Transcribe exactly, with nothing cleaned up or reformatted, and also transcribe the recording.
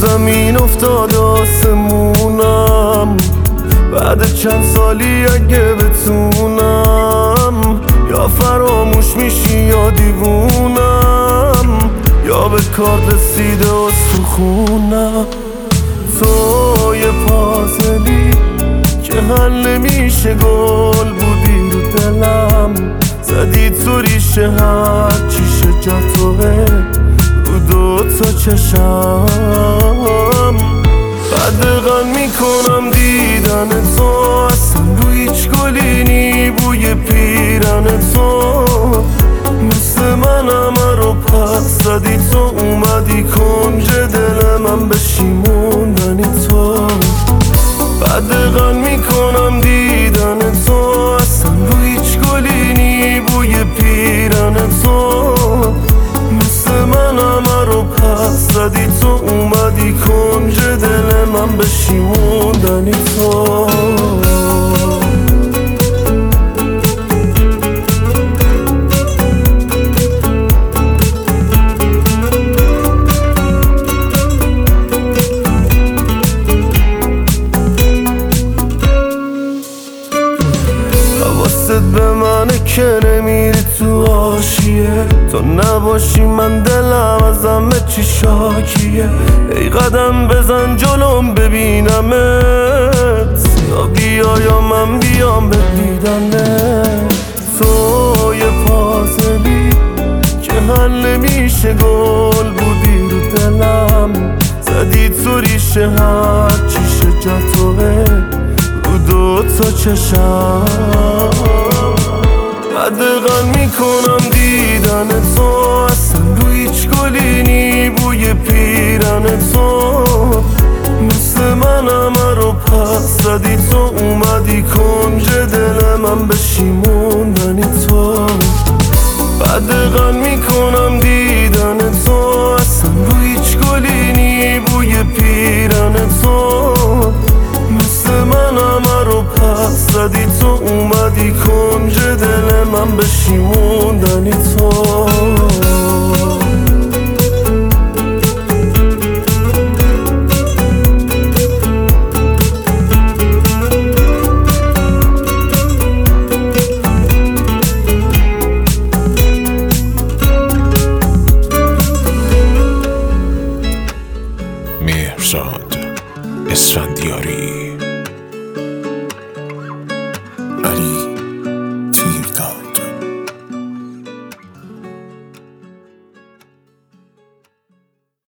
زمین افتاد آسمونم، بعد چند سالی اگه بتونم یا فراموش میشی یا دیوونم، یا به کار رسیده استخونم. تو یه پازلی که حل نمیشه گل بودی رو دلم، زدی تو ریشه هر چی شجر توه رو دو تا چشم. قدغن میکنم دیدن تو، اصلا رو هیچ گلی نی بوی پیرن تو، مثل من همه رو پس زدی تو، اومدی کنج دل من بشیموندنی تو. قدغن میکنم دیدن تو، اصلا رو هیچ گلی نی بوی پیرن تو، مثل من همه رو پس زدی تو، اومدی کنج دل من بشیموندنی تو. حواست به منه که نمیری تو حاشیه، تو نباشی من دلم از همه چی شاکیه. ای قدم بزن جلوم ببینمت، یا بیا یا من بیام به دیدنت. تو یه پازلی که حل نمیشه گل بودی رو دلم، زدی تو ریشه هر چی شجر توه رو دو تا چشم. قدغن میکنم دیدن تو، اصلا رو هیچ گلی نی بوی پیرن تو، مثل من همه رو پس زدی تو، اومدی کنج دل من بشیموندنی تو. قدغن میکنم دیدن تو، اصلا رو هیچ گلی نی بوی پیرن تو، مثل من همه رو پس زدی تو، اومدی کنج دل من بشیموندنی تو. مهرزاد اسفندیاری.